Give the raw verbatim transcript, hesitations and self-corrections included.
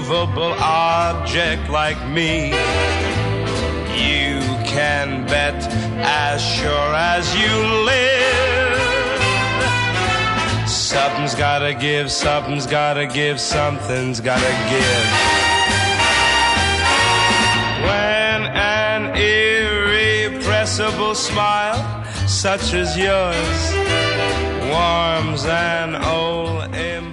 immovable object like me, you can bet as sure as you live, something's gotta give, something's gotta give, something's gotta give. When an irrepressible smile such as yours warms an old